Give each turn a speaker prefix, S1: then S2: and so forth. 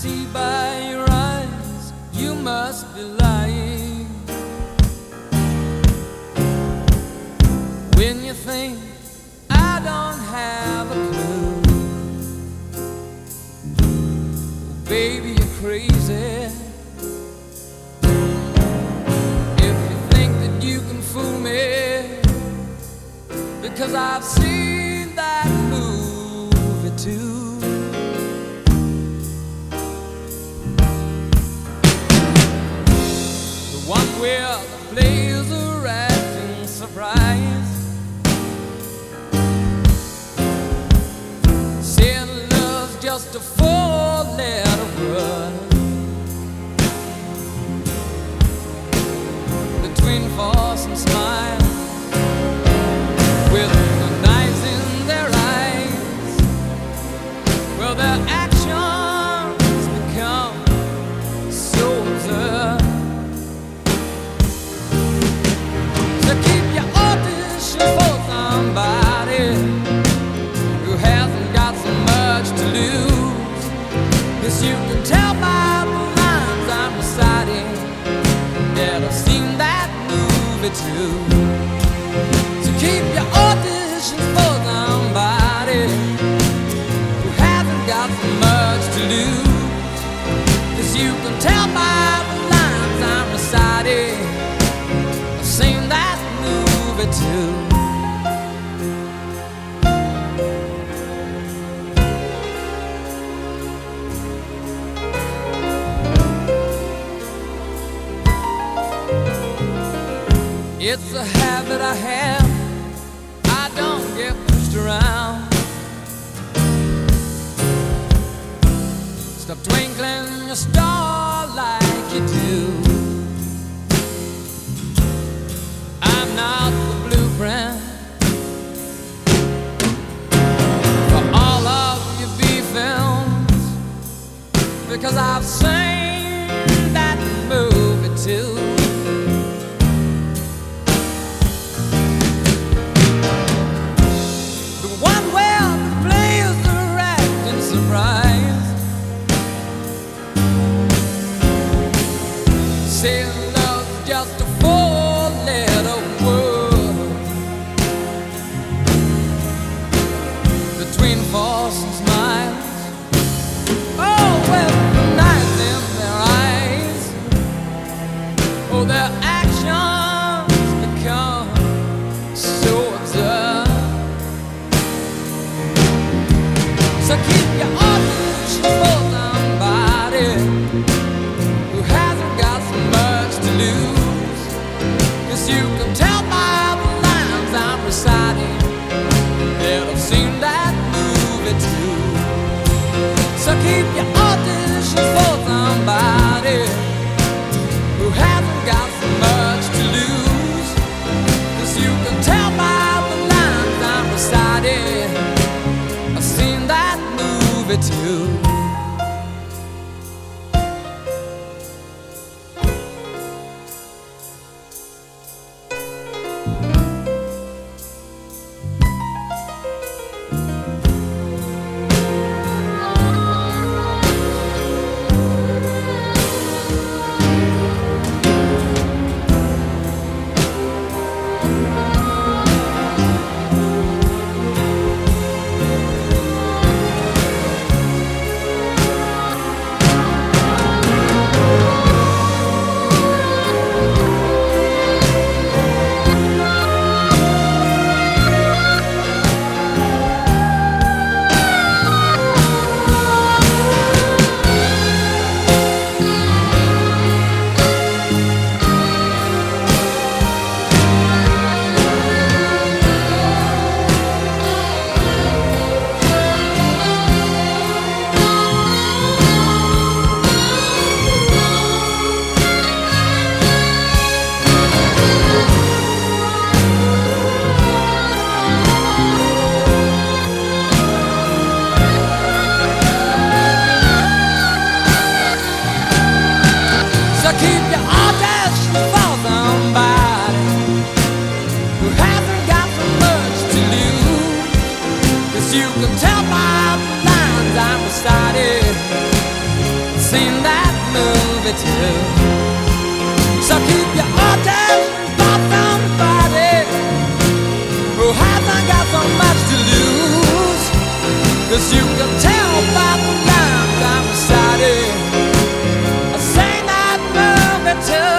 S1: see by your eyes you must be lying when you think I don't have a clue. Baby, you're crazy if you think that you can fool me, because I've seen that movie too. The one where the players are acting surprised, saying love's just a four-letter word. Between force and smile, with the knives in their eyes, well, their actions become so absurd. So keep your audition for somebody who hasn't got so much to lose, 'cause you can tell by the lines I'm reciting that I've seen that movie too. So keep your auditions for somebody who hasn't got so much to lose, 'cause you can tell by the lines I'm reciting I've seen that movie too. It's a habit I have, I don't get pushed around. Stop twinkling your star like you do. I'm not the blueprint for all of your B films, because I've seen that movie too. Saying love's just a four-letter word. Between force and smiles, oh, well, the knives in their eyes, oh, their actions become so absurd. So keep your audition for somebody who hasn't got so much to lose, 'cause you can tell by the lines I'm reciting that I've seen that movie too. So keep your auditions for somebody who hasn't got so much to lose, 'cause you can tell by the lines I'm reciting I've seen that movie too. You can tell by the lines I'm reciting, seen that movie too. So keep your attention for somebody who hasn't got so much to lose. 'Cause you can tell by the lines I'm reciting, I've seen that movie too.